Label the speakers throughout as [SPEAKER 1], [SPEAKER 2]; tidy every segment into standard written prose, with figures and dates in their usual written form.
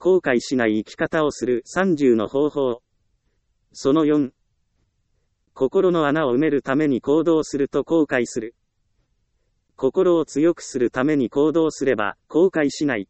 [SPEAKER 1] 後悔しない生き方をする30の方法。その4。心の穴を埋めるために行動すると後悔する。心を強くするために行動すれば後悔しない。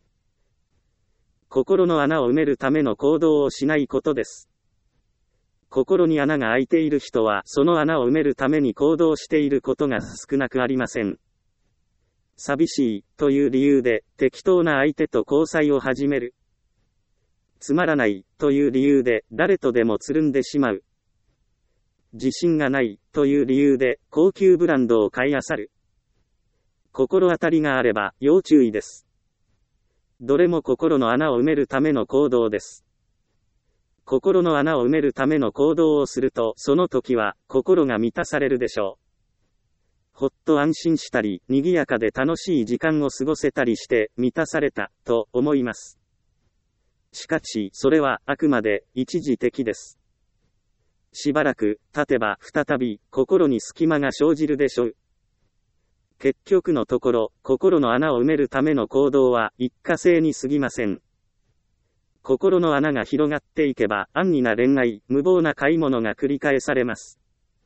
[SPEAKER 1] 心の穴を埋めるための行動をしないことです。心に穴が開いている人はその穴を埋めるために行動していることが少なくありません。寂しいという理由で適当な相手と交際を始める。つまらないという理由で誰とでもつるんでしまう。自信がないという理由で高級ブランドを買い漁る。心当たりがあれば要注意です。どれも心の穴を埋めるための行動です。心の穴を埋めるための行動をすると、その時は心が満たされるでしょう。ほっと安心したり、賑やかで楽しい時間を過ごせたりして満たされたと思います。しかし、それはあくまで一時的です。しばらく経てば再び心に隙間が生じるでしょう。結局のところ、心の穴を埋めるための行動は一過性に過ぎません。心の穴が広がっていけば、安易な恋愛、無謀な買い物が繰り返されます。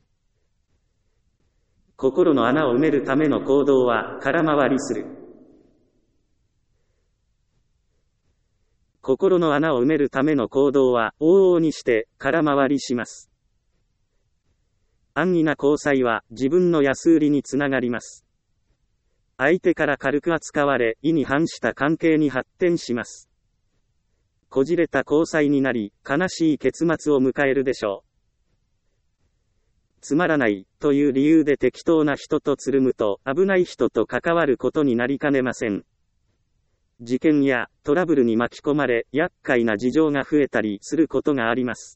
[SPEAKER 1] 心の穴を埋めるための行動は空回りする。心の穴を埋めるための行動は往々にして空回りします。安易な交際は自分の安売りにつながります。相手から軽く扱われ、意に反した関係に発展します。こじれた交際になり、悲しい結末を迎えるでしょう。つまらないという理由で適当な人とつるむと、危ない人と関わることになりかねません。事件やトラブルに巻き込まれ、厄介な事情が増えたりすることがあります。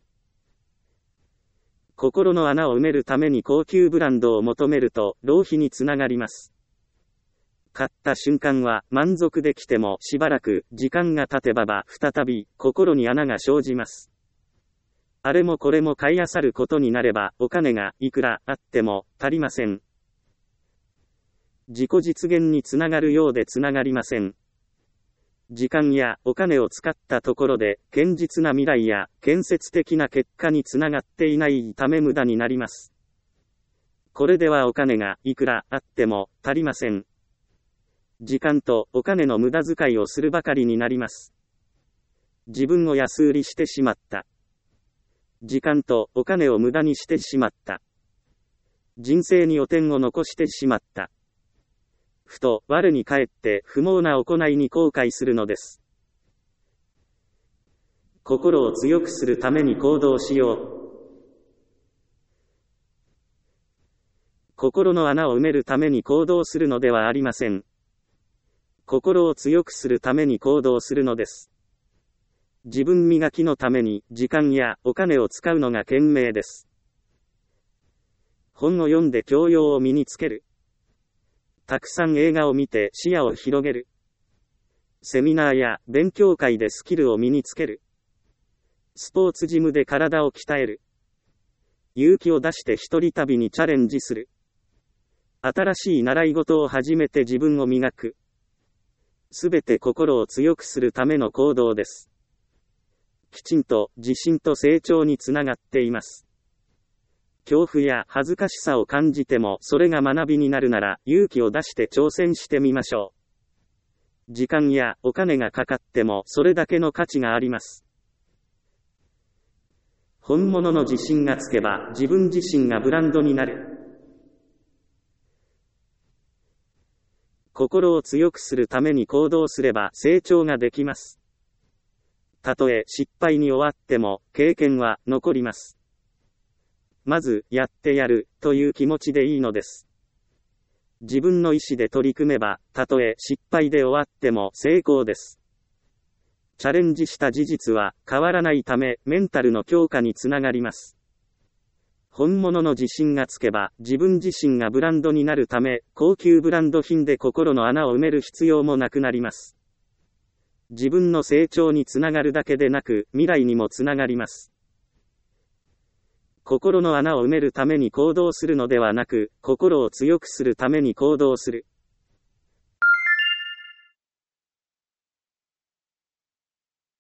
[SPEAKER 1] 心の穴を埋めるために高級ブランドを求めると、浪費につながります。買った瞬間は満足できてもしばらく時間が経てば再び心に穴が生じます。あれもこれも買い漁ることになればお金がいくらあっても足りません。自己実現につながるようでつながりません。時間やお金を使ったところで堅実な未来や建設的な結果につながっていないため無駄になります。これではお金がいくらあっても足りません。時間とお金の無駄遣いをするばかりになります。自分を安売りしてしまった。時間とお金を無駄にしてしまった。人生に汚点を残してしまった。ふと我に返って不毛な行いに後悔するのです。心を強くするために行動しよう。心の穴を埋めるために行動するのではありません。心を強くするために行動するのです。自分磨きのために時間やお金を使うのが賢明です。本を読んで教養を身につける。たくさん映画を見て視野を広げる。セミナーや勉強会でスキルを身につける。スポーツジムで体を鍛える。勇気を出して一人旅にチャレンジする。新しい習い事を始めて自分を磨く。すべて心を強くするための行動です。きちんと自信と成長につながっています。恐怖や恥ずかしさを感じてもそれが学びになるなら勇気を出して挑戦してみましょう。時間やお金がかかってもそれだけの価値があります。本物の自信がつけば自分自身がブランドになる。心を強くするために行動すれば成長ができます。たとえ失敗に終わっても経験は残ります。まずやってやるという気持ちでいいのです。自分の意思で取り組めばたとえ失敗で終わっても成功です。チャレンジした事実は変わらないためメンタルの強化につながります。本物の自信がつけば自分自身がブランドになるため高級ブランド品で心の穴を埋める必要もなくなります。自分の成長につながるだけでなく未来にもつながります。心の穴を埋めるために行動するのではなく心を強くするために行動する。